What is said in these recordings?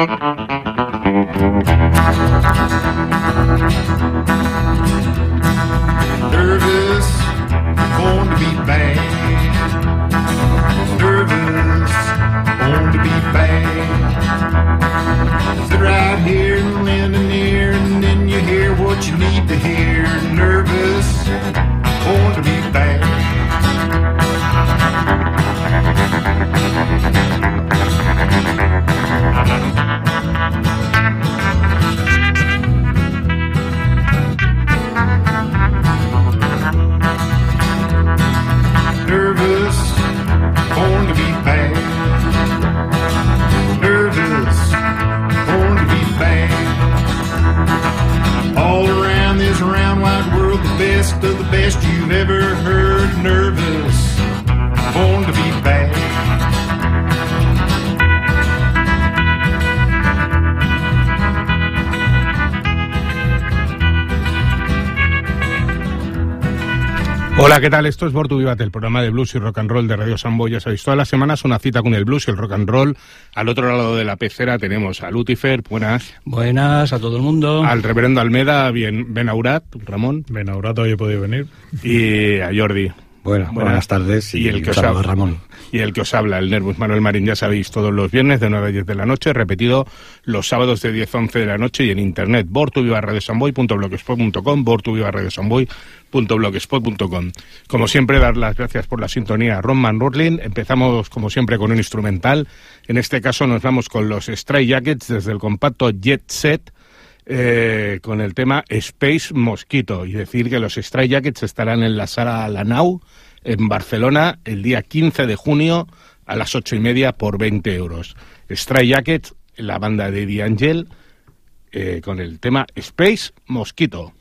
Nervous, born to be bad. Nervous, born to be bad. Sit right here and lend an ear, and then you hear what you need to hear. Nervous, born to be bad. Nervous, born to be bad. Nervous, born to be bad. All around this round wide world, the best of the best you've ever heard. Nervous, born to be bad. Hola, ¿qué tal? Esto es Born to Be Bad, el programa de blues y rock and roll de Radio Samboy. Ya sabéis, todas las semanas una cita con el blues y el rock and roll. Al otro lado de la pecera tenemos a Lucifer, buenas. Buenas a todo el mundo. Al reverendo Almeda, Benaurat, Ramón. Benaurat, hoy he podido venir. Y a Jordi. Buenas tardes y el que os habla, Ramón. Y el que os habla, el Nervus Manuel Marín, ya sabéis, todos los viernes de 9 a 10 de la noche, repetido los sábados de 10 a 11 de la noche y en internet, borntobebaradiosamboy.blogspot.com, borntobebaradiosamboy.blogspot.com. Como siempre, dar las gracias por la sintonía a Ron Van Rorlin. Empezamos, como siempre, con un instrumental. En este caso nos vamos con los Stray Jackets desde el compacto Jet Set, con el tema Space Mosquito, y decir que los Stray Jackets estarán en la sala La Nau en Barcelona el día 15 de junio a las 8:30 por 20 euros. Stray Jackets, la banda de D'Angel, con el tema Space Mosquito.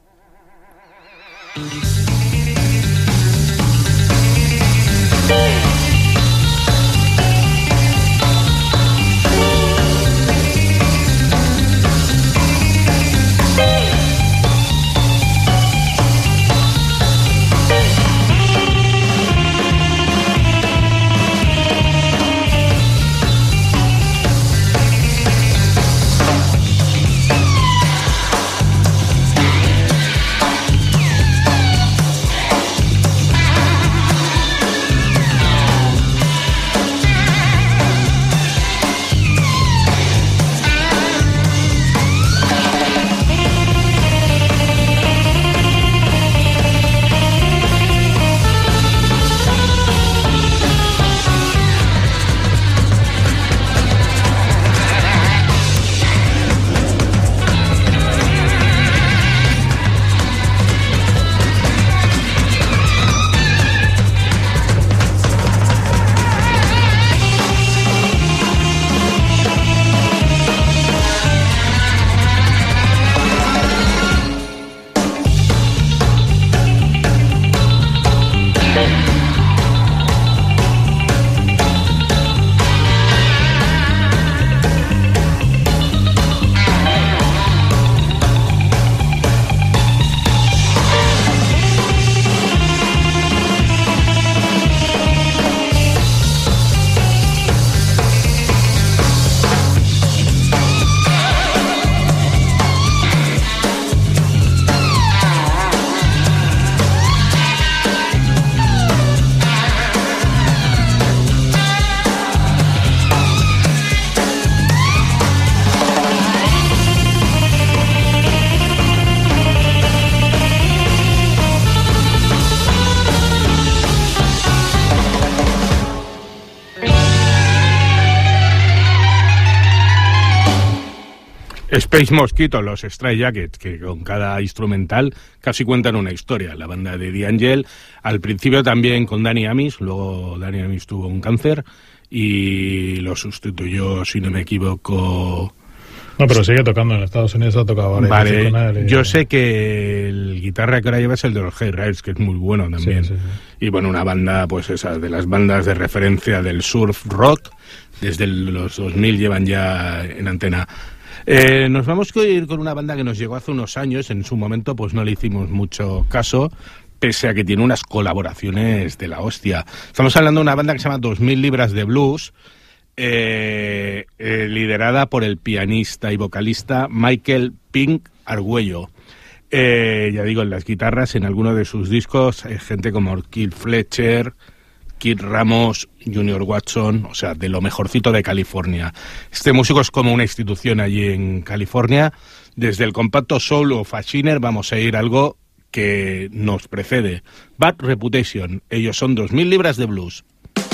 Space Mosquito, los Stray Jackets, que con cada instrumental casi cuentan una historia. La banda de D'Angel, al principio también con Danny Amis, luego Danny Amis tuvo un cáncer y lo sustituyó, si no me equivoco... No, pero sigue tocando en Estados Unidos, ha tocado varias veces con él. Yo sé que el guitarra que ahora lleva es el de los Hayrides, que es muy bueno también. Sí. Y bueno, una banda, pues esa, de las bandas de referencia del surf rock, desde los 2000 llevan ya en antena. Nos vamos a ir con una banda que nos llegó hace unos años, en su momento pues no le hicimos mucho caso, pese a que tiene unas colaboraciones de la hostia. Estamos hablando de una banda que se llama 2000 libras de blues. liderada por el pianista y vocalista Michael Pink Arguello. Ya digo, en las guitarras, en alguno de sus discos, gente como Keith Fletcher, Kid Ramos, Junior Watson, o sea, de lo mejorcito de California. Este músico es como una institución allí en California. Desde el compacto Soul of a Sinner vamos a ir algo que nos precede. Bad Reputation. Ellos son 2000 libras de blues.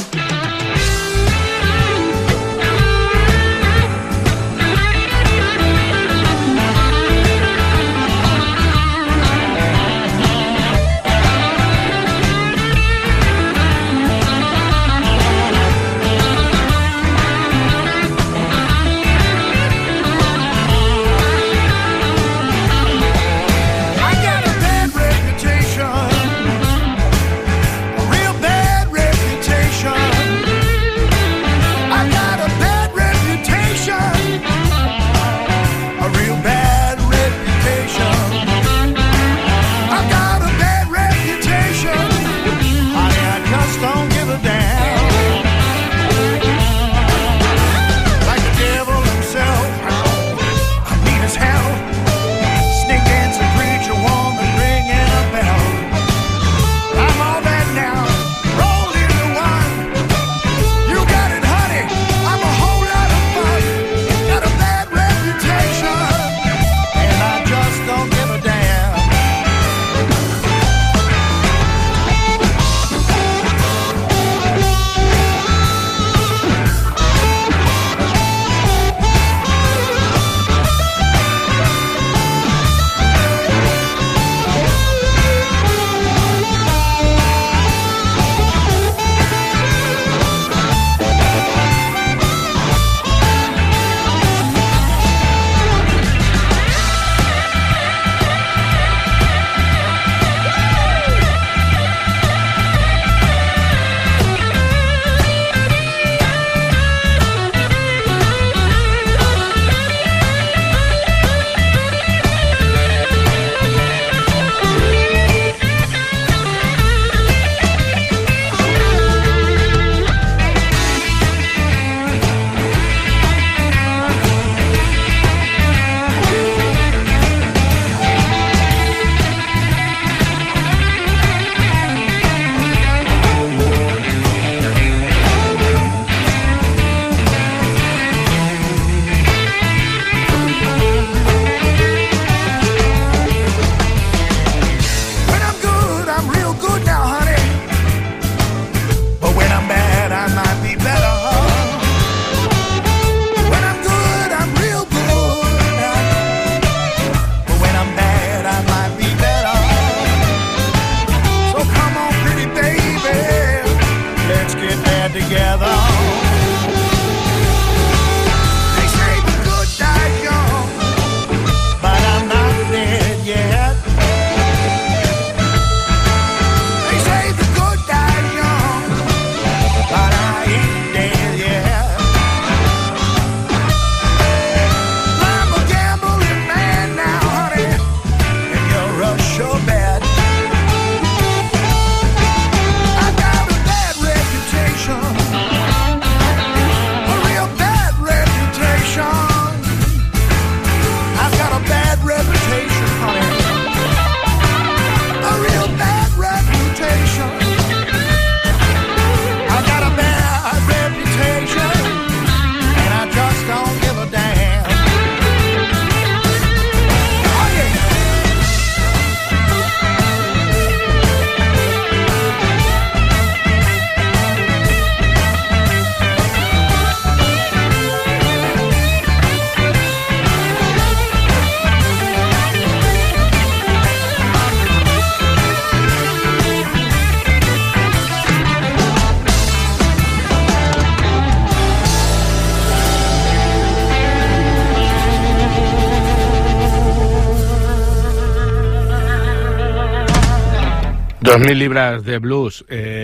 Dos mil libras de blues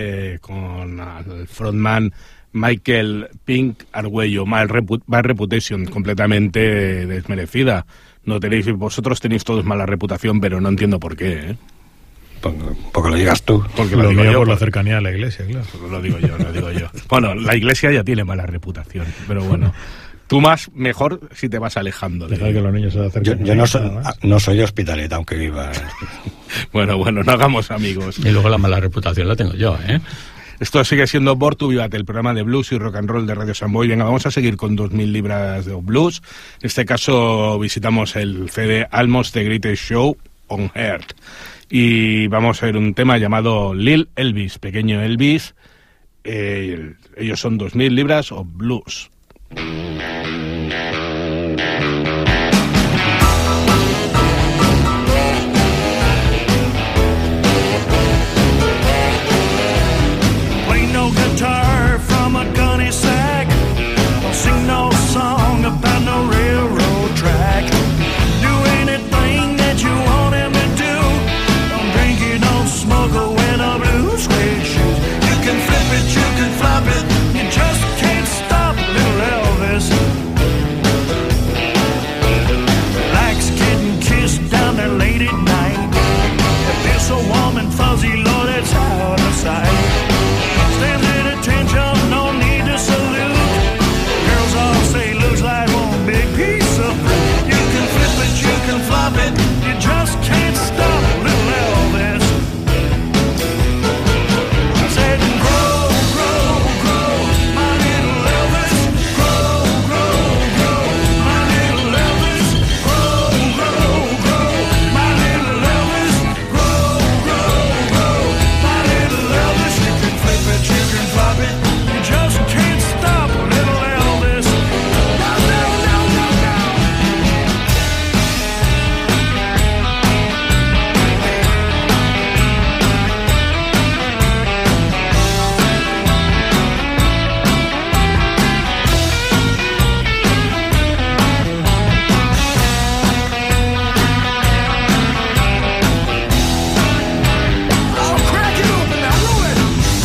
con el frontman Michael Pink Arguello. Bad Reputation, completamente desmerecida. No tenéis, vosotros tenéis todos mala reputación, pero no entiendo por qué, ¿eh? un poco lo digas tú. Porque lo mío por la cercanía a la iglesia, claro. Lo digo yo. Bueno, la iglesia ya tiene mala reputación, pero bueno. Tú mejor si te vas alejando. Dejar que los niños se acerquen. Yo no soy hospitaleta, aunque viva. Bueno, no hagamos amigos. Y luego la mala reputación la tengo yo, ¿eh? Esto sigue siendo Born to Be Bad, el programa de blues y rock and roll de Radio Samboy. Venga, vamos a seguir con 2000 libras de blues. En este caso visitamos el CD Almost the Greatest Show on Earth. Y vamos a ver un tema llamado Lil Elvis, Pequeño Elvis. Ellos son 2000 libras of blues. Guitar from a gunny sack. Don't sing no song about no railroad track. Do anything that you want him to do. Don't drink it, don't smoke or wear no blue suede shoes. You can flip it, you can flop it, you just can't stop little Elvis. Likes getting kissed down there late at night. It feels so warm and fuzzy, Lord, it's out of sight. Stands at attention, no need to salute. Girls all say looks like one big piece of fruit. You can flip it, you can flop it, you just can't stop little Elvis. I said grow, grow, grow, my little Elvis. Grow, grow, grow, my little Elvis. Grow, grow, grow, my little Elvis. Grow, grow, grow, my little Elvis. You can flip it, you can flop it, you just can't stop little Elvis. No, no, no, no, no. I'll crack it open now, roll it.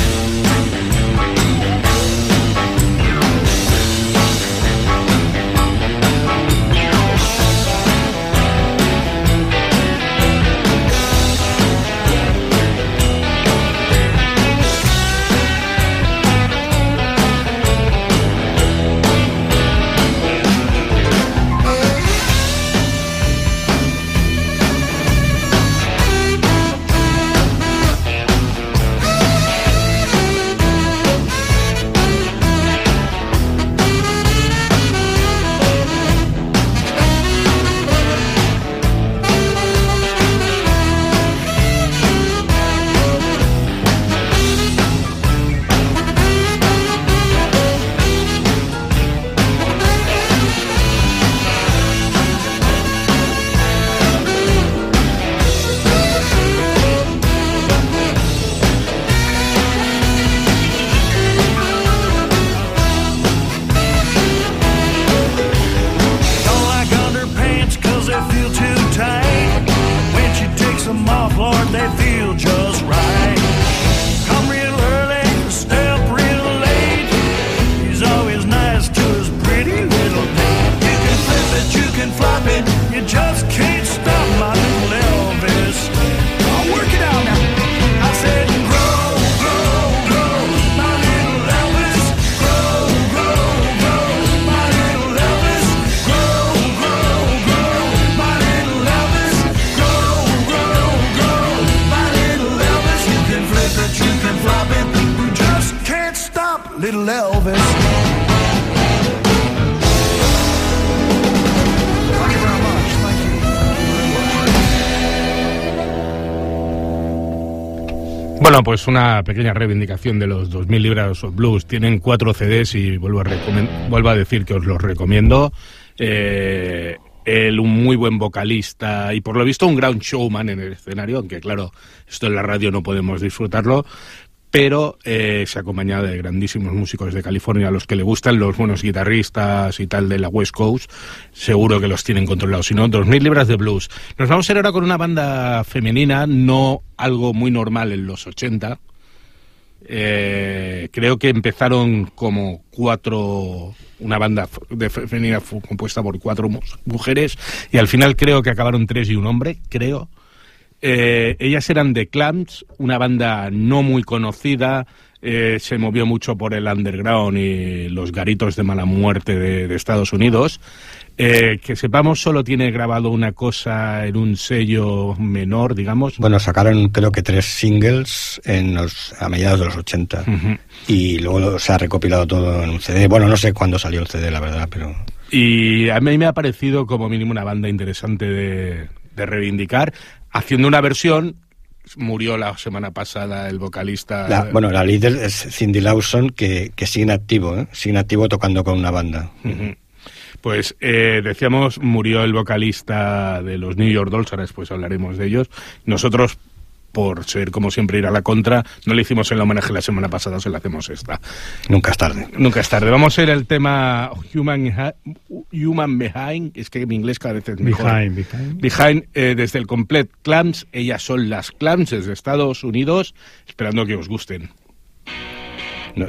Don't like underpants 'cause they feel too tight. When she takes them off, Lord, they feel just right. Come real early, stay up real late. He's always nice to his pretty little date. You can flip it, you can flop it, you just can't stop my little Elvis. I'll work it out now. I said grow, grow, grow, my little Elvis. Grow, grow, grow, my little Elvis. Grow, grow, grow, my little Elvis. Grow, grow, grow, my little Elvis. You can flip it, you can flop it, you just can't stop little Elvis. Thank you very much. Thank you. Bueno, pues una pequeña reivindicación de los 2000 libras of blues. Tienen 4 CDs y vuelvo a decir que os los recomiendo. Un muy buen vocalista y por lo visto un gran showman en el escenario, aunque claro, esto en la radio no podemos disfrutarlo, pero se acompaña de grandísimos músicos de California, a los que le gustan los buenos guitarristas y tal de la West Coast, seguro que los tienen controlados. Si no, 2000 libras de blues. Nos vamos a ir ahora con una banda femenina, no algo muy normal en los 80. Creo que empezaron como una banda femenina compuesta por 4 mujeres y al final creo que acabaron 3 y un hombre, creo. Ellas eran The Clams, una banda no muy conocida, se movió mucho por el underground y los garitos de mala muerte de Estados Unidos. Que sepamos, solo tiene grabado una cosa en un sello menor, digamos. Bueno, sacaron creo que 3 singles a mediados de los 80 y luego se ha recopilado todo en un CD. Bueno, no sé cuándo salió el CD, la verdad, pero... Y a mí me ha parecido como mínimo una banda interesante de reivindicar, haciendo una versión. Murió la semana pasada el vocalista. La líder es Cindy Lawson, que sigue en activo tocando con una banda. Pues decíamos, murió el vocalista de los New York Dolls, ahora después hablaremos de ellos. Nosotros, por ser como siempre ir a la contra, no le hicimos el homenaje la semana pasada, se lo hacemos esta. Nunca es tarde. Nunca es tarde. Vamos a ir al tema Human Behind, es que en inglés cada vez es mejor. Behind, desde el Complete Clams. Ellas son las Clams desde Estados Unidos, esperando que os gusten. No.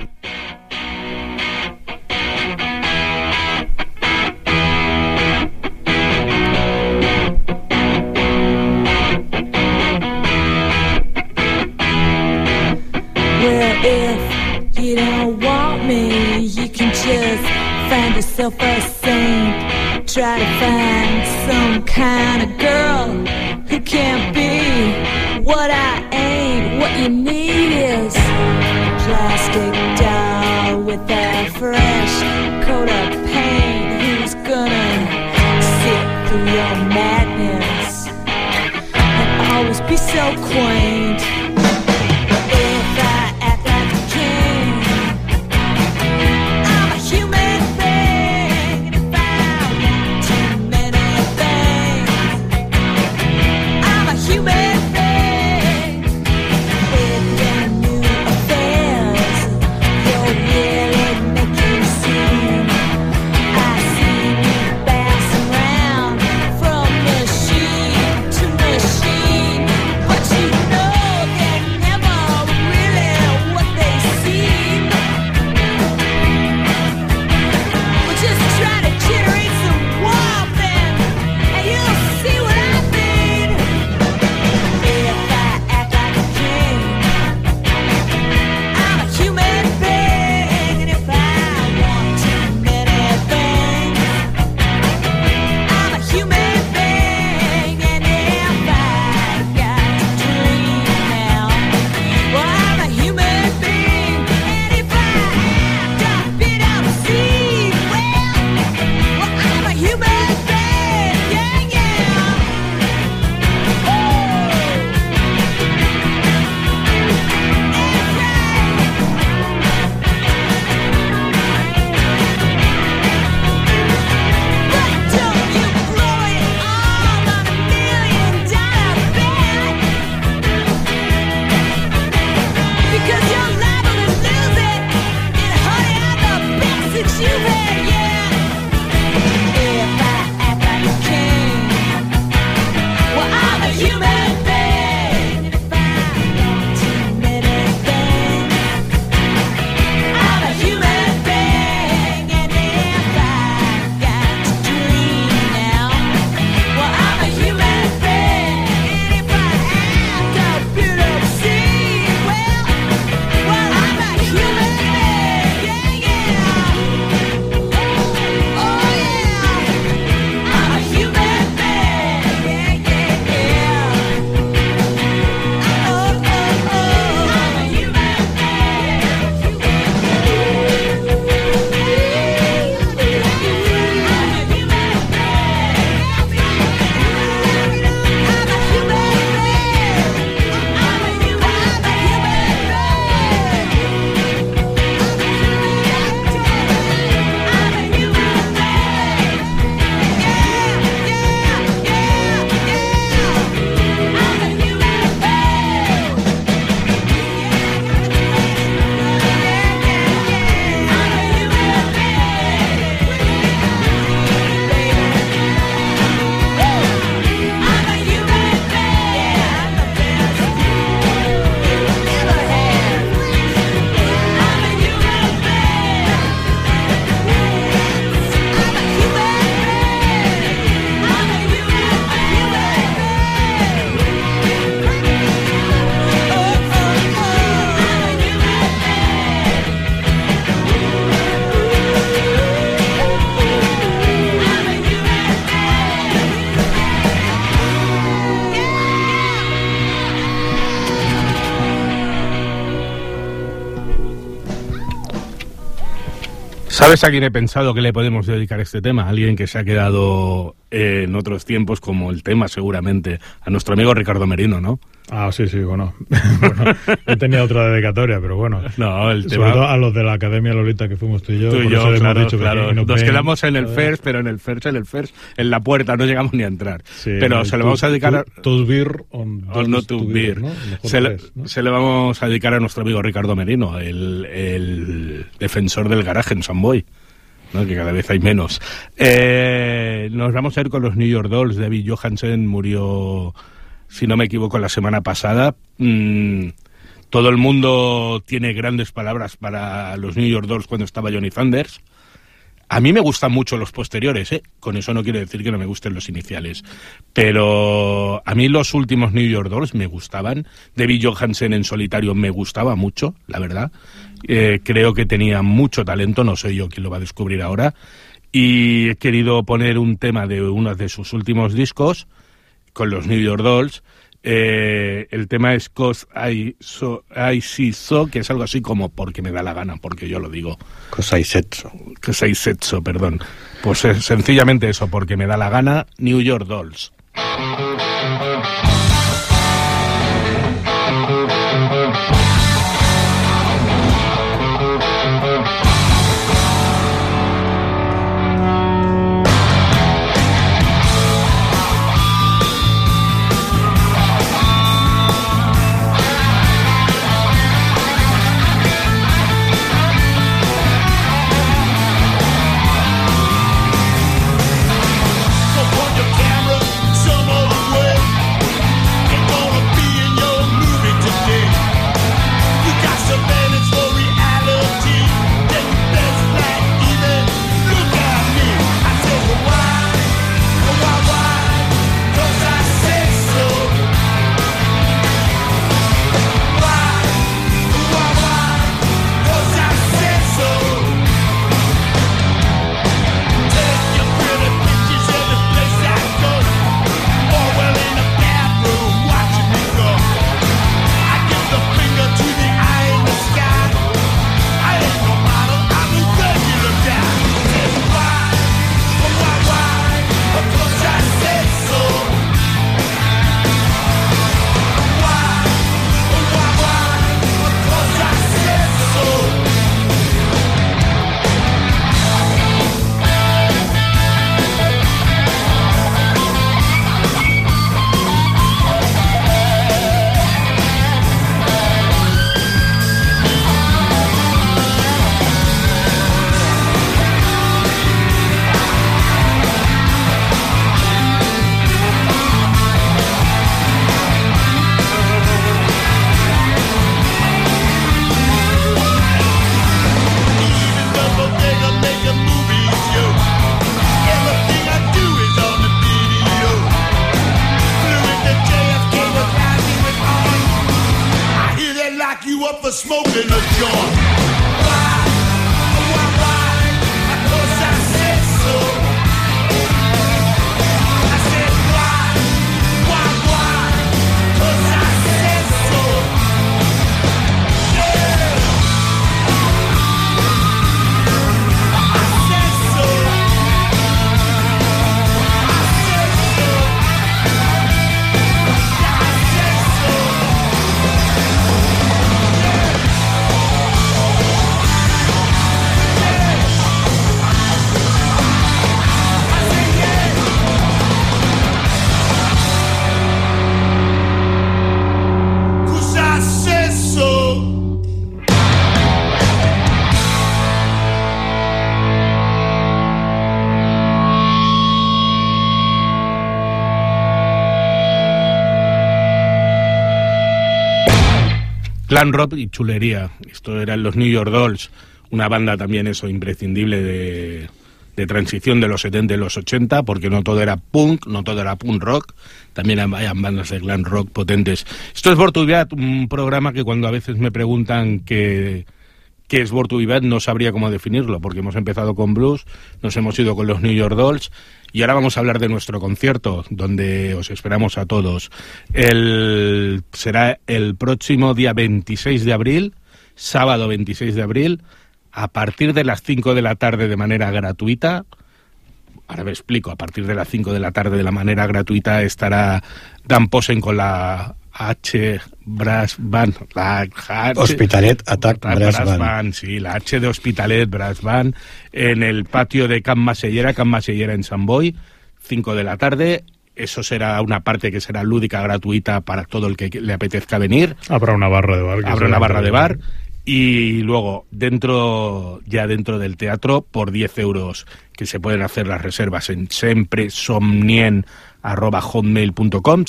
You don't want me, you can just find yourself a saint. Try to find some kind of girl who can't be what I ain't. What you need is a plastic doll with a fresh coat of paint who's gonna sit through your madness and always be so quaint. Machine, but you know that ¿Sabes a quién he pensado que le podemos dedicar este tema? A alguien que se ha quedado en otros tiempos como el tema, seguramente. A nuestro amigo Ricardo Merino, ¿no? Ah, sí, bueno, yo tenía otra dedicatoria, pero bueno. No, el sobre tema... todo a los de la Academia Lolita que fuimos tú y yo. Tú y yo, claro. Nos quedamos en el joder. FERS, pero en el FERS, en la puerta, no llegamos ni a entrar. Sí, pero se le vamos a dedicar a... Tus beer on not to beer. ¿no? Se le vamos a dedicar a nuestro amigo Ricardo Merino, el defensor del garaje en San Boi, ¿no? Que cada vez hay menos. Nos vamos a ir con los New York Dolls. David Johansen murió, si no me equivoco, la semana pasada. Todo el mundo tiene grandes palabras para los New York Dolls cuando estaba Johnny Thunders. A mí me gustan mucho los posteriores, ¿eh? Con eso no quiero decir que no me gusten los iniciales. Pero a mí los últimos New York Dolls me gustaban. David Johansen en solitario me gustaba mucho, la verdad. Creo que tenía mucho talento, no soy yo quien lo va a descubrir ahora. Y he querido poner un tema de uno de sus últimos discos con los New York Dolls. El tema es 'Cause I See So, que es algo así como porque me da la gana, porque yo lo digo. 'Cause I said so. 'Cause I said so, perdón. Pues es sencillamente eso, porque me da la gana. New York Dolls. Glam rock y chulería. Esto eran los New York Dolls, una banda también eso imprescindible de transición de los 70 y los 80, porque no todo era punk, no todo era punk rock, también había bandas de glam rock potentes. Esto es Born to Be Bad, un programa que cuando a veces me preguntan qué es Born to Be Bad no sabría cómo definirlo, porque hemos empezado con blues, nos hemos ido con los New York Dolls, y ahora vamos a hablar de nuestro concierto, donde os esperamos a todos. Será el próximo día 26 de abril, sábado 26 de abril, a partir de las 5 de la tarde de manera gratuita. Ahora me explico, a partir de las 5 de la tarde de la manera gratuita estará Dan Posen con la H Brass Band, la H, Hospitalet Attack Brass Band. Sí, la H de Hospitalet Brass Band, en el patio de Can Masellera en Sant Boi, 5 de la tarde. Eso será una parte que será lúdica, gratuita para todo el que le apetezca venir. Habrá una barra de bar. Habrá una barra de bar. Y luego, dentro del teatro, por 10 euros, que se pueden hacer las reservas en sempresomnien@hotmail.com,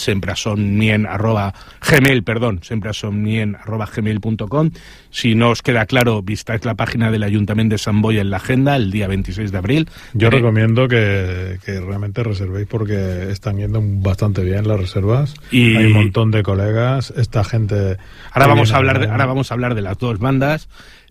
sempresomnien@gmail.com. Si no os queda claro, vistáis la página del Ayuntamiento de Sant Boi en la agenda el día 26 de abril. Yo recomiendo que realmente reservéis porque están yendo bastante bien las reservas. Y hay un montón de colegas, esta gente... Ahora vamos a hablar de las dos bandas.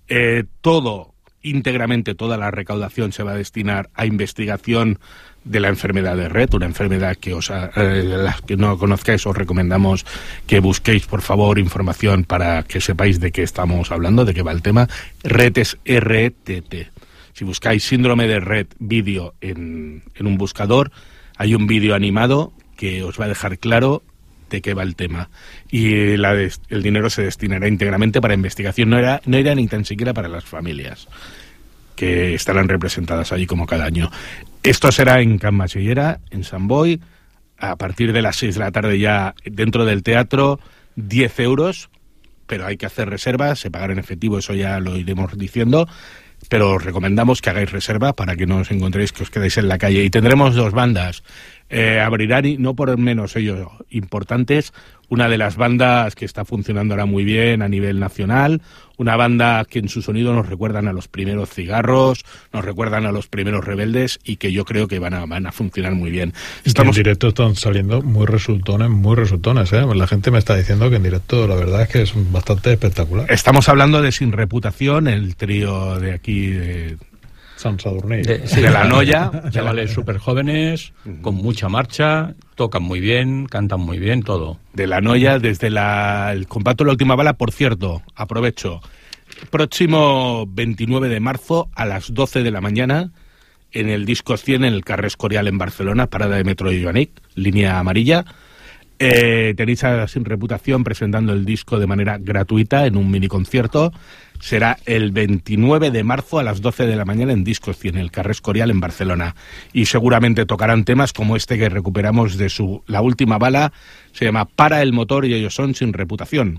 Íntegramente toda la recaudación se va a destinar a investigación de la enfermedad de Rett, una enfermedad que las que no conozcáis os recomendamos que busquéis por favor información para que sepáis de qué estamos hablando, de qué va el tema. Rett es RTT. Si buscáis síndrome de Rett vídeo en un buscador, hay un vídeo animado que os va a dejar claro de qué va el tema. Y el dinero se destinará íntegramente para investigación, no irá ni tan siquiera para las familias, que estarán representadas allí como cada año. Esto será en Can Masellera, en Sant Boi, a partir de las 6 de la tarde ya dentro del teatro, 10 euros, pero hay que hacer reservas, se pagará en efectivo, eso ya lo iremos diciendo, pero os recomendamos que hagáis reserva para que no os encontréis que os quedáis en la calle. Y tendremos dos bandas, abrirán, y no por menos ellos importantes, una de las bandas que está funcionando ahora muy bien a nivel nacional, una banda que en su sonido nos recuerdan a los primeros Cigarros, nos recuerdan a los primeros Rebeldes y que yo creo que van a funcionar muy bien. En directo están saliendo muy resultones, ¿eh? La gente me está diciendo que en directo la verdad es que es bastante espectacular. Estamos hablando de Sin Reputación, el trío de aquí de San Sadurní, de La Noia. Chavales súper jóvenes, con mucha marcha, tocan muy bien, cantan muy bien, todo. De La Noia, desde el compacto La Última Bala, por cierto, aprovecho, próximo 29 de marzo a las 12 de la mañana, en el Disco 100 en el Carrer Escorial en Barcelona, parada de metro de Joanic, línea amarilla. Tenéis a Sin Reputación presentando el disco de manera gratuita en un mini concierto. Será el 29 de marzo a las 12 de la mañana en Disco 100, en el Carrer Escorial en Barcelona. Y seguramente tocarán temas como este que recuperamos de La Última Bala. Se llama Para el Motor y ellos son Sin Reputación.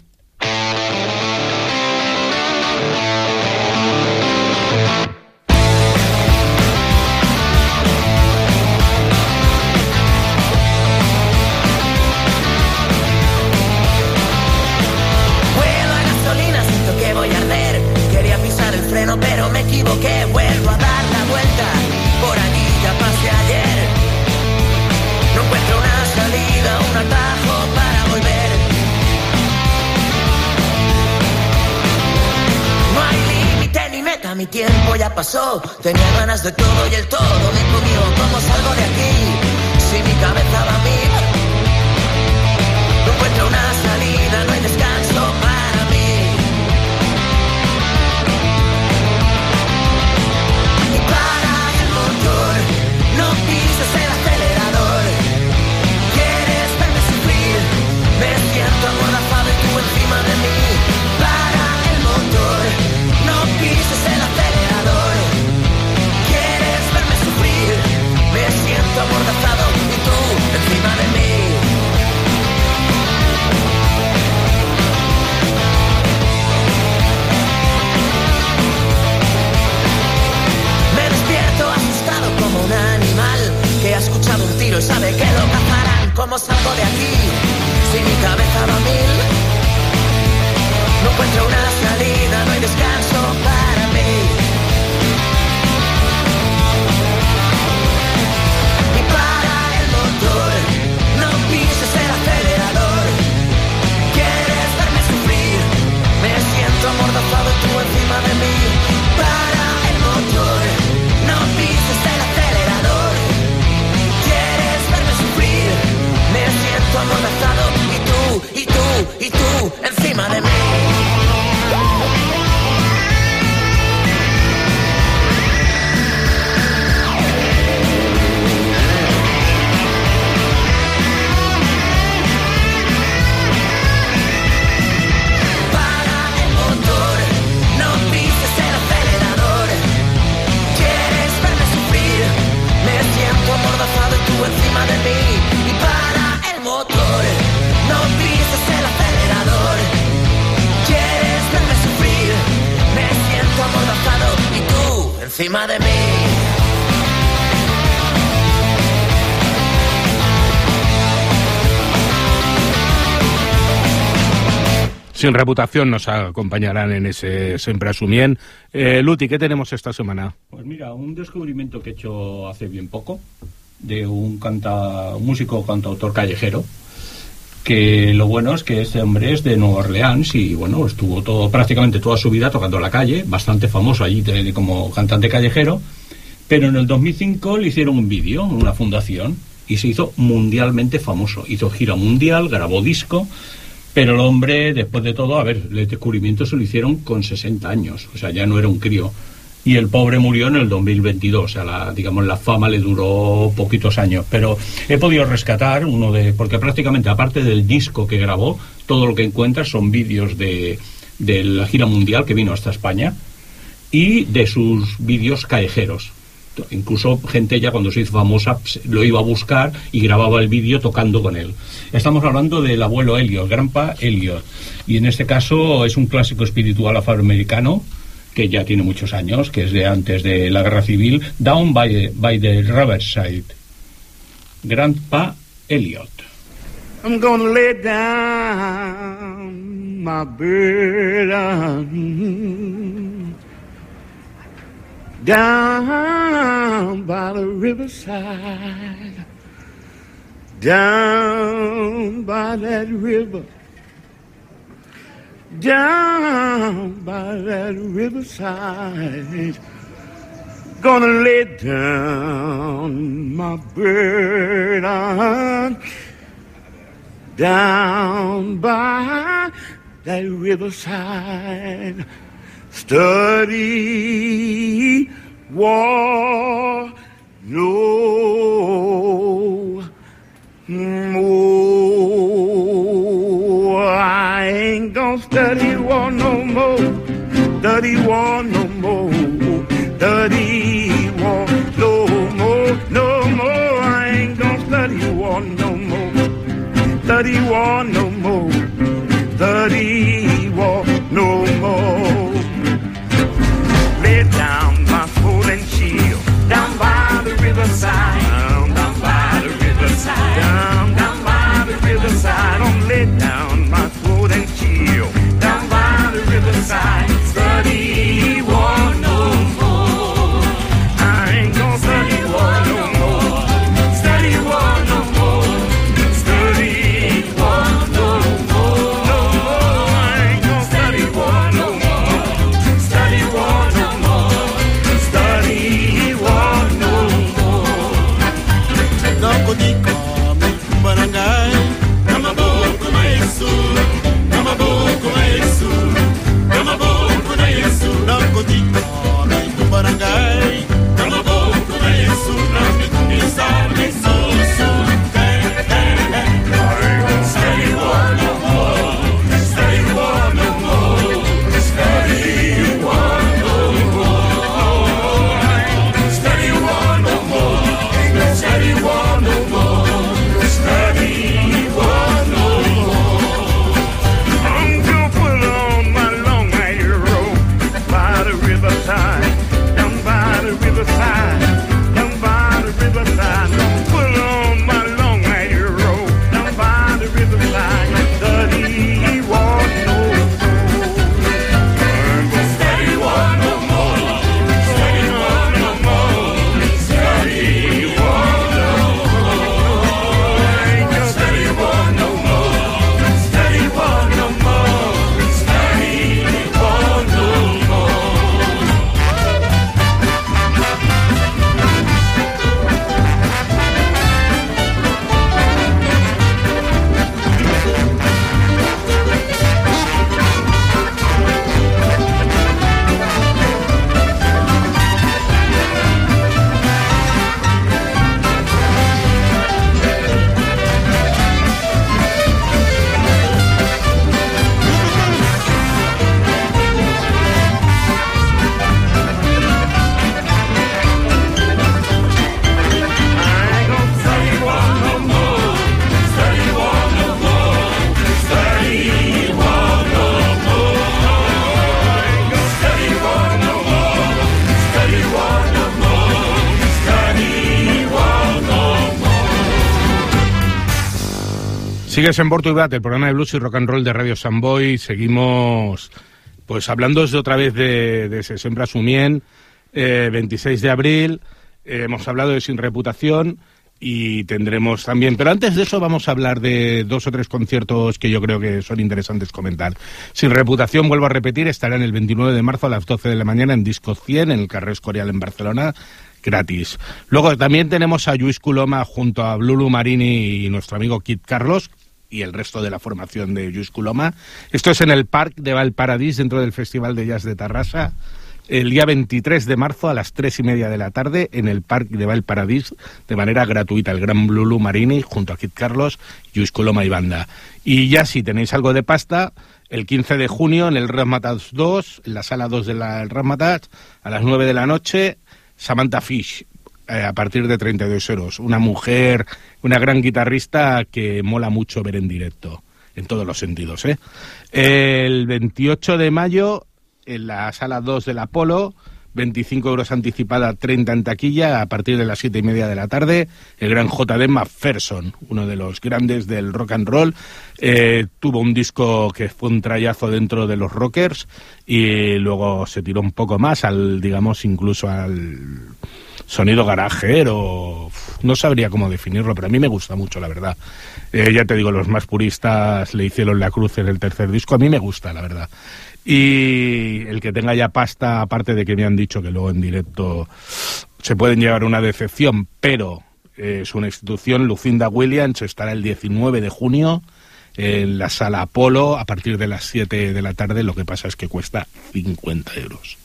Pero me equivoqué, vuelvo a dar la vuelta. Por allí ya pasé ayer. No encuentro una salida, un atajo para volver. No hay límite ni meta, mi tiempo ya pasó. Tenía ganas de todo y el todo me comió. ¿Cómo salgo de aquí? Si mi cabeza va a mí. No encuentro una salida, no hay descanso para mí. No pises el acelerador. Quieres verme sufrir. Me siento amordazado y tú encima de mí. Para el motor. No pises el acelerador. Quieres verme sufrir. Me siento amordazado y tú encima de mí. encima de mí. Sin reputación nos acompañarán en ese Siempre Asumien. Luti, ¿qué tenemos esta semana? Pues mira, un descubrimiento que he hecho hace bien poco de un músico cantautor callejero, que lo bueno es que este hombre es de Nueva Orleans y bueno, estuvo prácticamente toda su vida tocando en la calle, bastante famoso allí como cantante callejero, pero en el 2005 le hicieron un vídeo, una fundación, y se hizo mundialmente famoso, hizo gira mundial, grabó disco. Pero el hombre, después de todo, el descubrimiento se lo hicieron con 60 años, o sea, ya no era un crío. Y el pobre murió en el 2022, o sea, la fama le duró poquitos años. Pero he podido rescatar porque prácticamente, aparte del disco que grabó, todo lo que encuentras son vídeos de la gira mundial que vino hasta España y de sus vídeos callejeros. Incluso gente ya cuando se hizo famosa lo iba a buscar y grababa el vídeo tocando con él. Estamos hablando del abuelo Elliot, Grandpa Elliot, y en este caso es un clásico espiritual afroamericano que ya tiene muchos años, que es de antes de la guerra civil, Down by the Riverside. Grandpa Elliot. I'm gonna lay down my burden down by the riverside, down by that river, down by that riverside. Gonna lay down my burden down by that riverside. Study war no more. I ain't gonna study war no more. Study war no more. Study war no more. No more. I ain't gonna study war no more. Study war no more. Study war no more. Lay down my sword and shield down by the riverside. Down by the riverside. Down by the riverside. Don't lay down my sword and shield down by the riverside. Study war no more. I ain't gonna study war no more. Study war no more. Study war no more. No more. I Sigues en Born to Be Bad, el programa de blues y rock and roll de Radio Samboy. Seguimos pues hablando otra vez de Se Sembra Su Mien, 26 de abril. Hemos hablado de Sin Reputación y tendremos también... Pero antes de eso vamos a hablar de 2 o 3 conciertos que yo creo que son interesantes comentar. Sin Reputación, vuelvo a repetir, estará en el 29 de marzo a las 12 de la mañana en Disco 100, en el Carrer Escorial en Barcelona, gratis. Luego también tenemos a Lluís Coloma junto a Blulu Marini y nuestro amigo Kid Carlos y el resto de la formación de Lluís Coloma. Esto es en el Parc de Valparadís, dentro del Festival de Jazz de Tarrasa, el día 23 de marzo a las 3:30 de la tarde en el Parc de Valparadís, de manera gratuita, el gran Blulu Marini junto a Kid Carlos, Lluís Coloma y banda. Y ya si tenéis algo de pasta, el 15 de junio en el Razzmatazz 2, en la sala 2 del Razzmatazz, a las 9 de la noche, Samantha Fish, a partir de 32 euros. Una mujer, una gran guitarrista que mola mucho ver en directo, en todos los sentidos, ¿eh? El 28 de mayo, en la sala 2 del Apolo, 25 euros anticipada, 30 en taquilla, a partir de las 7:30 de la tarde, el gran J.D. McPherson, uno de los grandes del rock and roll. Tuvo un disco que fue un trayazo dentro de los rockers y luego se tiró un poco más al, digamos, incluso al sonido garajero. No sabría cómo definirlo, pero a mí me gusta mucho, la verdad. Ya te digo, los más puristas le hicieron la cruz en el tercer disco. A mí me gusta, la verdad. Y el que tenga ya pasta, aparte de que me han dicho que luego en directo se pueden llevar una decepción, pero es una institución, Lucinda Williams, estará el 19 de junio en la sala Apolo a partir de las 7 de la tarde. Lo que pasa es que cuesta 50 euros.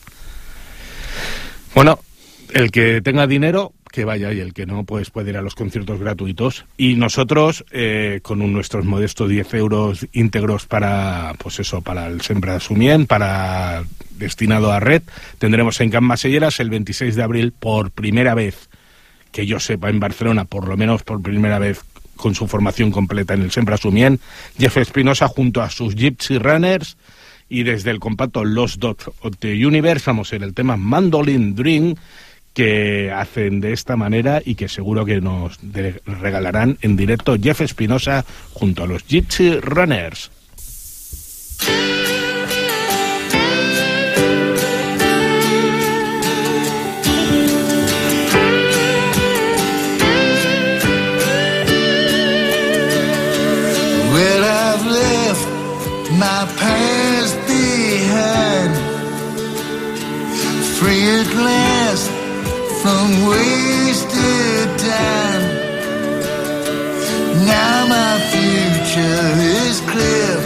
Bueno, el que tenga dinero, que vaya, y el que no, pues puede ir a los conciertos gratuitos. Y nosotros, con nuestros modestos 10 euros íntegros para, pues eso, para el Sembra Su Mien, para destinado a Red, tendremos en Can Maselleras el 26 de abril, por primera vez, que yo sepa, en Barcelona, por lo menos por primera vez, con su formación completa en el Sembra Su Mien, Jeff Espinosa junto a sus Gypsy Runners, y desde el compacto Lost Dogs of the Universe vamos a ir el tema Mandolin Dream, que hacen de esta manera y que seguro que nos regalarán en directo Jeff Espinosa junto a los Gypsy Runners. Well, I've left my past behind, free at last from wasted time. Now my future is clear,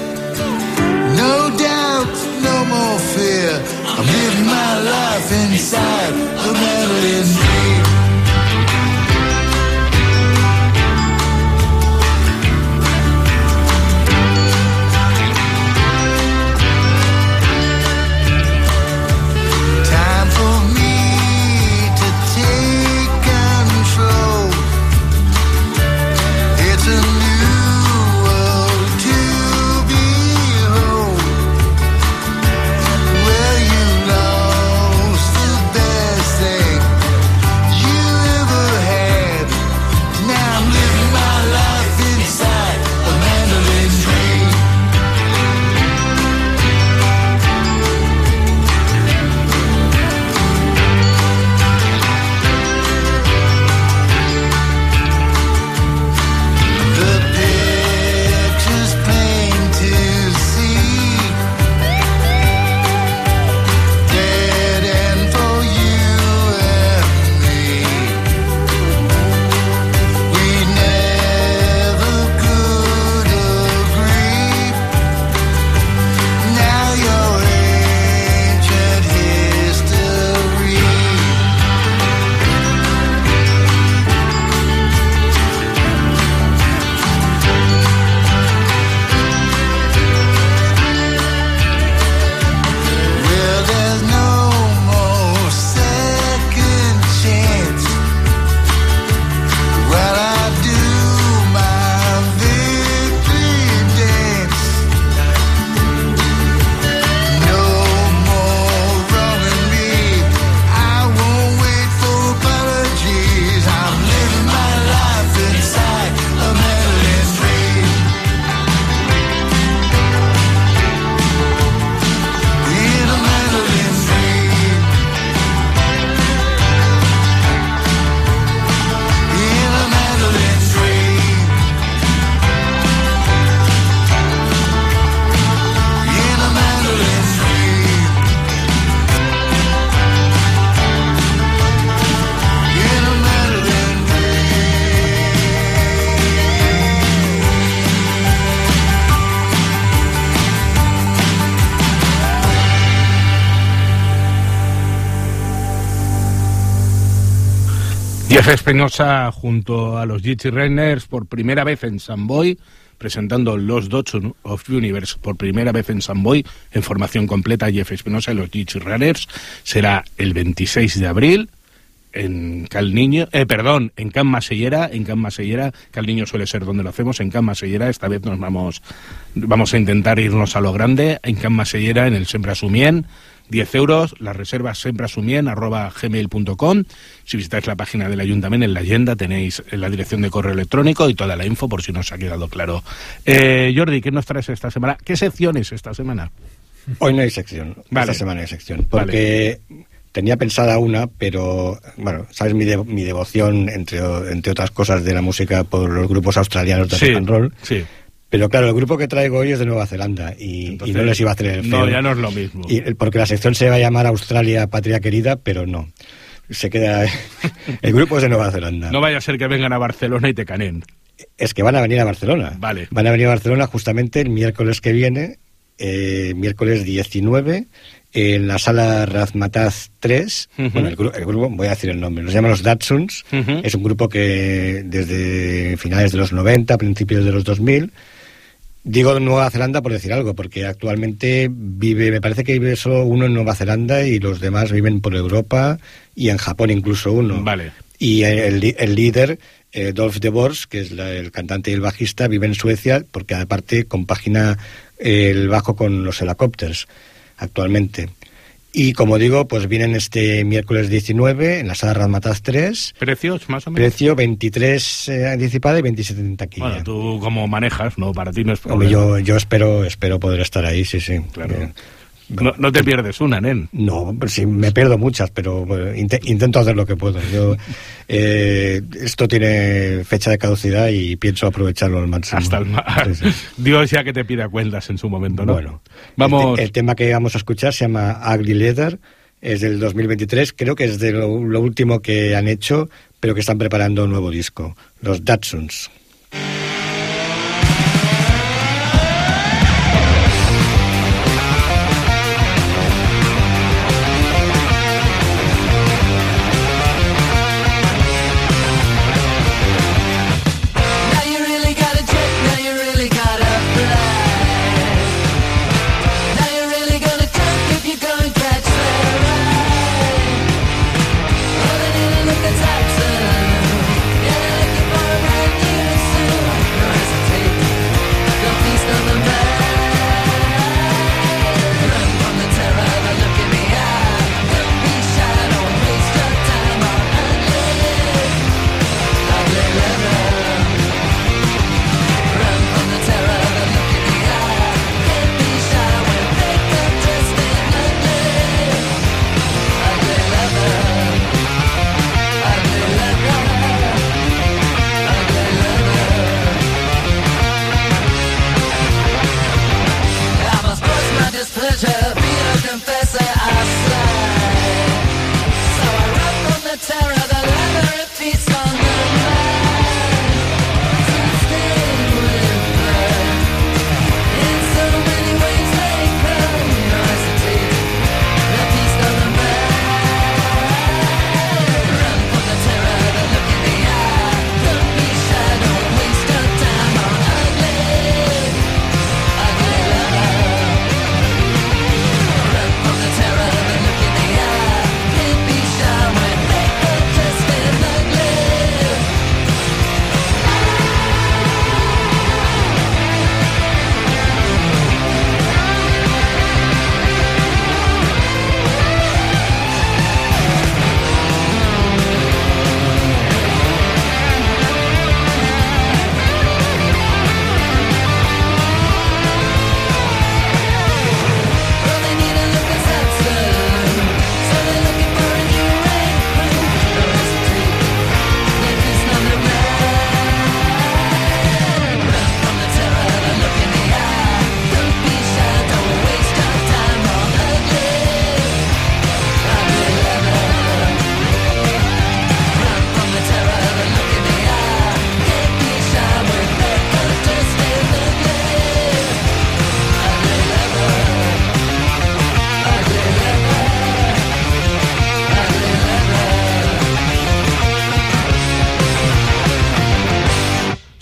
no doubts, no more fear. I'm living my life inside a Madeline dream. Jeff Espinosa junto a los Gigi Runners por primera vez en Samboy, presentando los Doctrine of Universe por primera vez en Samboy, en formación completa. Jeff Espinosa y los Gigi Runners será el 26 de abril en en Can Masellera. Cal Niño suele ser donde lo hacemos, en Can Masellera. Esta vez vamos a intentar irnos a lo grande, en Can Masellera, en el Sempre Assumien. 10 euros, las reservas sempreassumien@gmail.com. Si visitáis la página del Ayuntamiento, en la agenda tenéis la dirección de correo electrónico y toda la info por si no os ha quedado claro. Jordi, ¿qué nos traes esta semana? ¿Qué secciones esta semana? Hoy no hay sección, vale. Esta semana hay sección, porque tenía pensada una, pero, bueno, sabes mi devoción, entre otras cosas, de la música por los grupos australianos de rock and roll. Sí. Pero claro, el grupo que traigo hoy es de Nueva Zelanda y no les iba a hacer el feo. No, ya no es lo mismo. Porque la sección se va a llamar Australia, Patria Querida, pero no. Se queda... El grupo es de Nueva Zelanda. No vaya a ser que vengan a Barcelona y te canen. Es que van a venir a Barcelona. Vale. Van a venir a Barcelona justamente el miércoles que viene, miércoles 19, en la sala Razmataz 3. Bueno, el grupo, voy a decir el nombre, los llaman los Datsuns. Es un grupo que desde finales de los 90, principios de los 2000... Digo Nueva Zelanda por decir algo, porque actualmente me parece que vive solo uno en Nueva Zelanda y los demás viven por Europa y en Japón incluso uno. Vale. Y el líder, Dolph de Bors, que es el cantante y el bajista, vive en Suecia porque aparte compagina el bajo con los Helicopters actualmente. Y como digo, pues vienen este miércoles 19 en la sala Razmataz 3. ¿Precios más o menos? Precio 23 anticipada y 27 en taquilla. Bueno, tú como manejas, ¿no? Para ti no es problema. Hombre, yo espero poder estar ahí, sí. Claro. No te pierdes una, nen. No, sí, me pierdo muchas, pero bueno, intento hacer lo que puedo. Esto tiene fecha de caducidad y pienso aprovecharlo al máximo. Hasta sí. Dios ya que te pida cuentas en su momento, ¿no? Bueno, vamos. El tema que vamos a escuchar se llama Ugly Leather, es del 2023, creo que es de lo último que han hecho, pero que están preparando un nuevo disco, los Datsuns. That's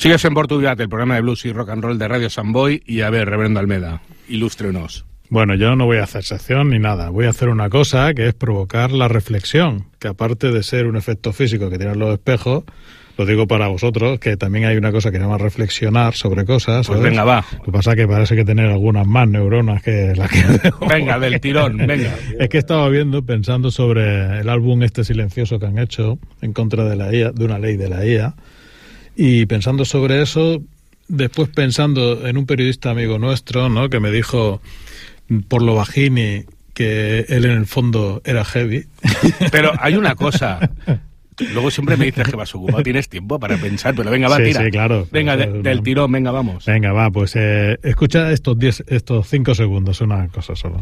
Sigues en Portugal, el programa de blues y rock and roll de Radio Samboy. Y a ver, reverendo Almeda, ilústrenos. Bueno, yo no voy a hacer sección ni nada. Voy a hacer una cosa que es provocar la reflexión, que aparte de ser un efecto físico que tienen los espejos, lo digo para vosotros, que también hay una cosa que se llama reflexionar sobre cosas. Pues ¿sabes? venga, va. Lo que pasa es que parece que tener algunas más neuronas que las que... Venga, del tirón, venga. Es que estaba pensando sobre el álbum este silencioso que han hecho en contra de la IA, de una ley de la IA, y pensando sobre eso, después pensando en un periodista amigo nuestro, ¿no?, que me dijo por lo bajini que él en el fondo era heavy. Pero hay una cosa... Luego siempre me dices que vas ocupado, tienes tiempo para pensar, pero venga, va, sí, tira. Sí, claro. Venga, del tirón, venga, vamos. Venga, va, pues escucha estos 5 segundos, una cosa solo.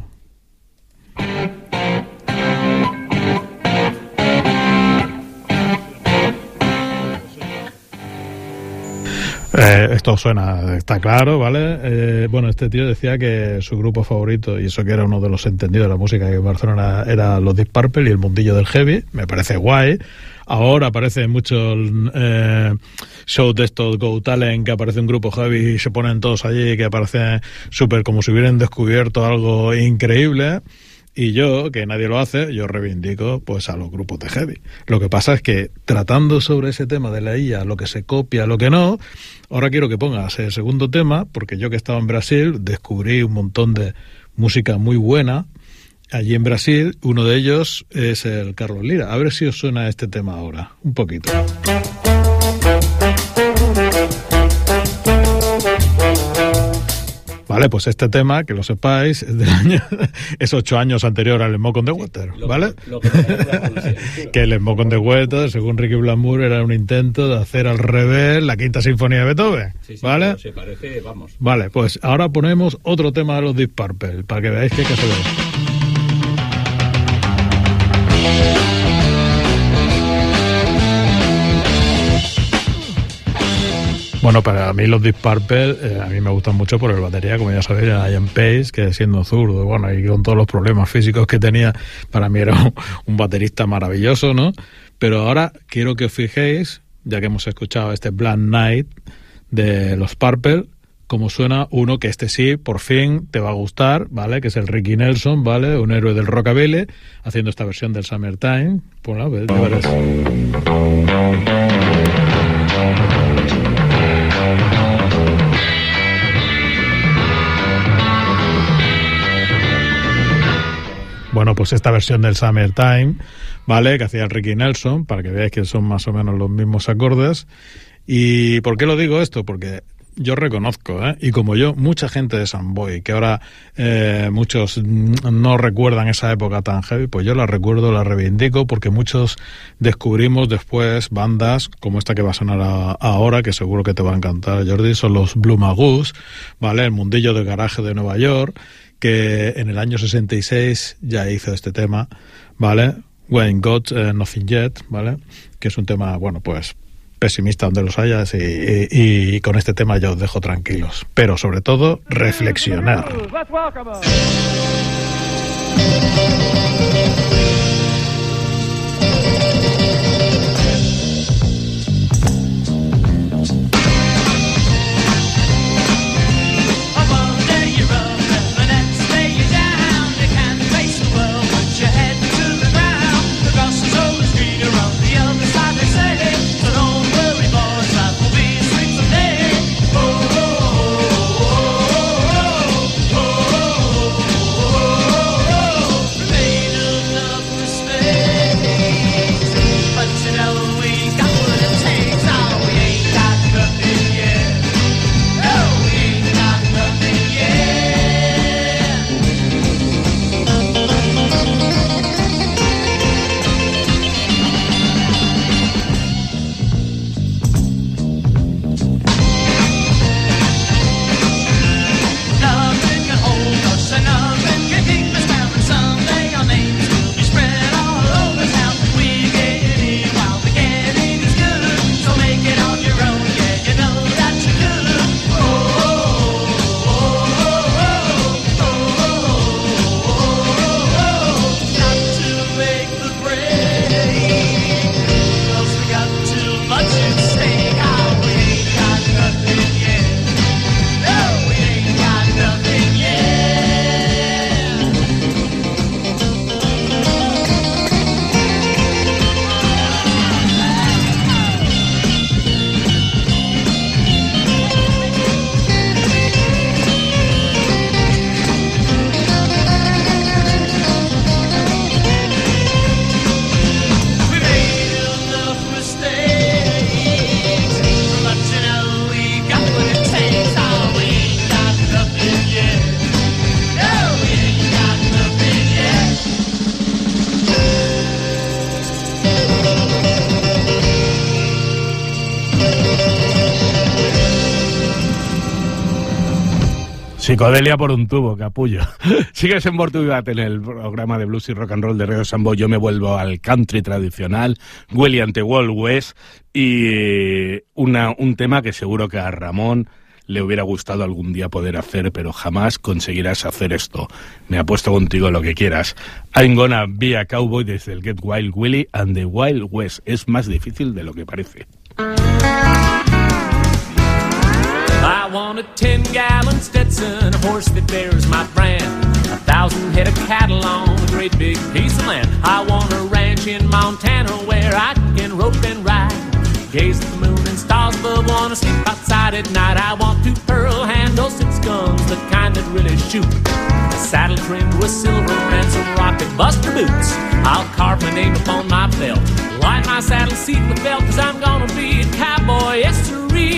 Esto suena, está claro, ¿vale? Bueno, este tío decía que su grupo favorito, y eso que era uno de los entendidos de la música que en Barcelona, era los Deep Purple y el mundillo del heavy. Me parece guay. Ahora aparecen muchos shows de estos Go Talent, que aparece un grupo heavy y se ponen todos allí, que aparecen súper como si hubieran descubierto algo increíble. Y yo, que nadie lo hace, yo reivindico pues a los grupos de heavy. Lo que pasa es que tratando sobre ese tema de la IA, lo que se copia, lo que no, ahora quiero que pongas el segundo tema, porque yo que estaba en Brasil descubrí un montón de música muy buena allí en Brasil. Uno de ellos es el Carlos Lira. A ver si os suena este tema ahora, un poquito. Vale, pues este tema, que lo sepáis, es del año, es 8 años anterior al Smoke on the Water, ¿vale? Que el Smoke on the Water, según Ricky Blackmore, era un intento de hacer al revés la Quinta Sinfonía de Beethoven, ¿vale? Se parece, vamos. Vale, pues ahora ponemos otro tema de los Deep Purple, para que veáis que se ve. Bueno, para mí los Deep Purple, a mí me gustan mucho por el batería, como ya sabéis, Ian Pace, que siendo zurdo, bueno, y con todos los problemas físicos que tenía, para mí era un baterista maravilloso, ¿no? Pero ahora quiero que os fijéis, ya que hemos escuchado este Black Knight de los Purple, cómo suena uno que este sí, por fin, te va a gustar, ¿vale? Que es el Ricky Nelson, ¿vale? Un héroe del rockabilly, haciendo esta versión del Summertime. Ponla, ya verás. Bueno, pues esta versión del Summertime, ¿vale?, que hacía el Ricky Nelson, para que veáis que son más o menos los mismos acordes. ¿Y por qué lo digo esto? Porque yo reconozco, y como yo, mucha gente de Samboy, que ahora muchos no recuerdan esa época tan heavy, pues yo la recuerdo, la reivindico, porque muchos descubrimos después bandas como esta que va a sonar ahora, que seguro que te va a encantar, Jordi, son los Blue Magoos, ¿vale?, el mundillo de garaje de Nueva York, que en el año 66 ya hizo este tema, ¿vale? When Got Nothing Yet, ¿vale? Que es un tema, bueno, pues pesimista donde los hayas, y con este tema ya os dejo tranquilos. Pero sobre todo, reflexionar. Psicodelia por un tubo, capullo. Sigues en Bortuvivat en el programa de blues y rock and roll de Radio Sambo. Yo me vuelvo al country tradicional, William the Wild West, y un tema que seguro que a Ramón le hubiera gustado algún día poder hacer, pero jamás conseguirás hacer esto. Me apuesto contigo lo que quieras. I'm gonna be a cowboy desde el Get Wild Willie and the Wild West. Es más difícil de lo que parece. I want a 10-gallon Stetson, a horse that bears my brand, 1,000 head of cattle on a great big piece of land. I want a ranch in Montana where I can rope and ride, gaze at the moon and stars above, wanna sleep outside at night. I want 2 pearl-handle 6 guns, the kind that really shoot, a saddle trimmed with silver and some rocket buster boots. I'll carve my name upon my belt, line my saddle seat with felt, 'cause I'm gonna be a cowboy, yes sirree.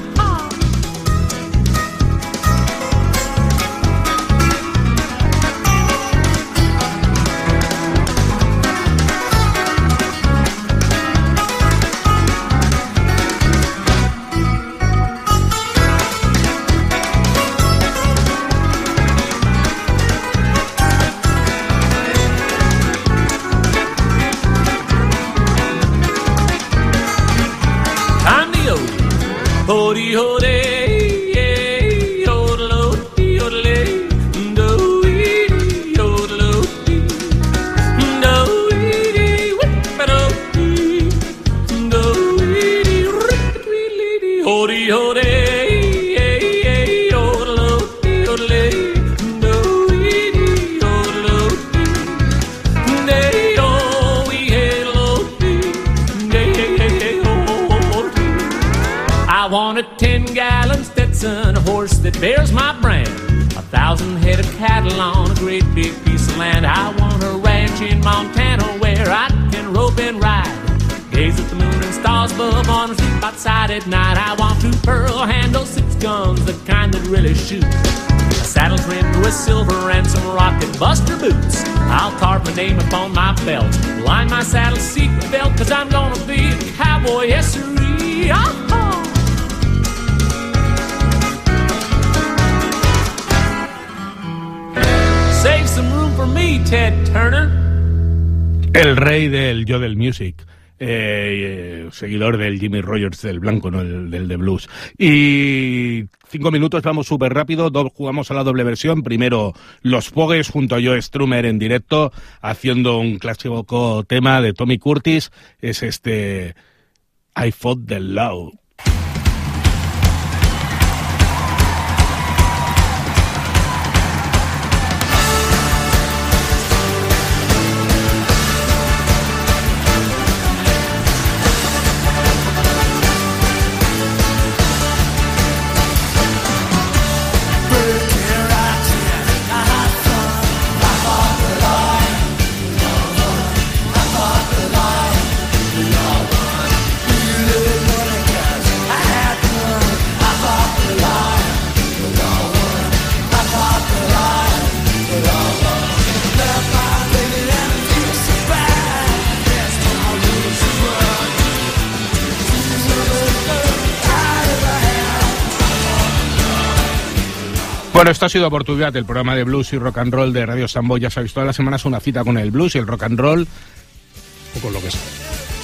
Hody hody, yodel yodel, do ee, yodel do ee, whippado ee, do ee, rippity, hody hody, yodel yodel, do ee, yodel day oh we hello day oh. I want a 10-gallon Stetson, a horse that bears my brand, 1,000 head of cattle on a great big piece of land. I want a ranch in Montana where I can rope and ride, gaze at the moon and stars above, on a sleep outside at night. I want 2 pearl-handle 6 guns, the kind that really shoot, a saddle trimmed with silver and some rocket buster boots. I'll carve my name upon my belt, line my saddle seat with felt, 'cause I'm gonna be a cowboy, yes sirree. Ah-ha. Save some room for me, Ted Turner. El rey del Yodel Music, seguidor del Jimmy Rogers del blanco, no del de blues. Y 5 minutos, vamos súper rápido, jugamos a la doble versión. Primero los Pogues junto a Joe Strummer en directo, haciendo un clásico tema de Tommy Curtis. Es I Fought the Law. Bueno, esto ha sido Oportunidad, el programa de blues y rock and roll de Radio Sambo. Ya sabéis, todas las semanas una cita con el blues y el rock and roll, o con lo que sea.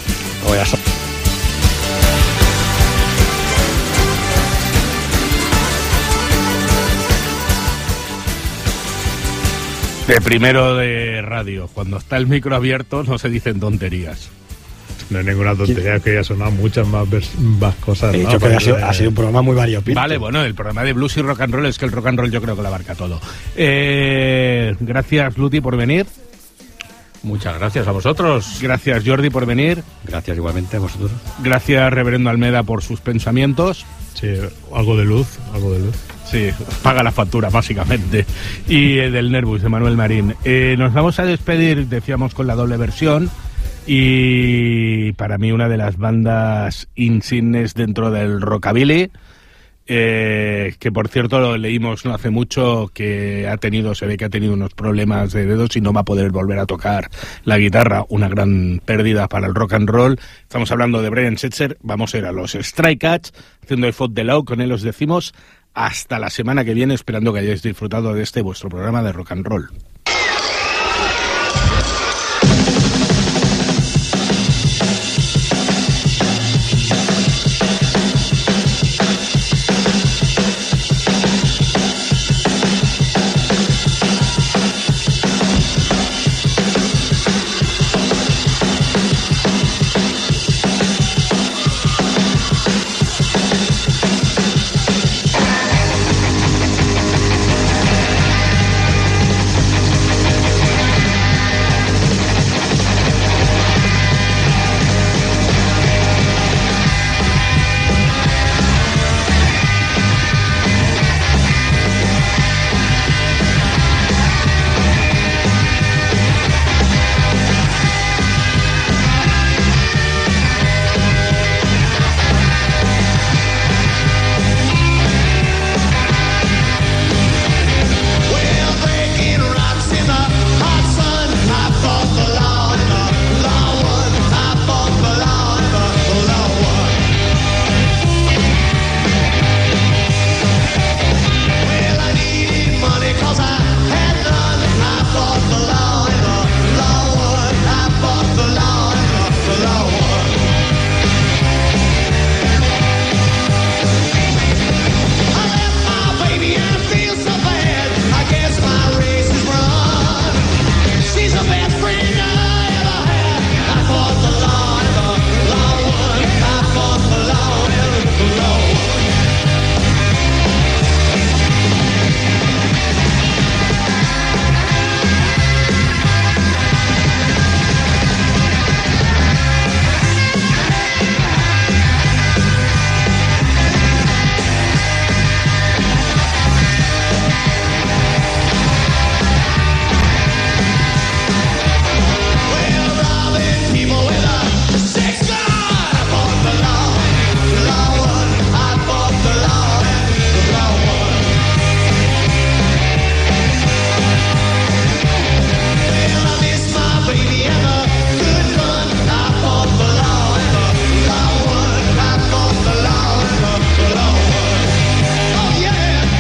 De primero de radio, cuando está el micro abierto no se dicen tonterías. No es ninguna tontería, que haya sonado muchas más cosas. He ¿no? dicho que ha sido un programa muy variopinto. Vale, bueno, el programa de blues y rock and roll es que el rock and roll yo creo que lo abarca todo. Gracias, Luti, por venir. Muchas gracias a vosotros. Gracias, Jordi, por venir. Gracias igualmente a vosotros. Gracias, Reverendo Almeda, por sus pensamientos. Sí, algo de luz. Sí, paga la factura, básicamente. Y del Nervus, de Manuel Marín. Nos vamos a despedir, decíamos, con la doble versión. Y para mí una de las bandas insignes dentro del rockabilly, que por cierto lo leímos no hace mucho, que se ve que ha tenido unos problemas de dedos y no va a poder volver a tocar la guitarra, una gran pérdida para el rock and roll. Estamos hablando de Brian Setzer. Vamos a ir a los Stray Cats haciendo I Fought the Law. Con él os decimos hasta la semana que viene, esperando que hayáis disfrutado de este vuestro programa de rock and roll.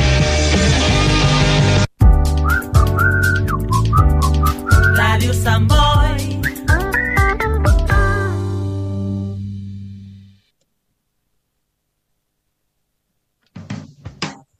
Radio Samba.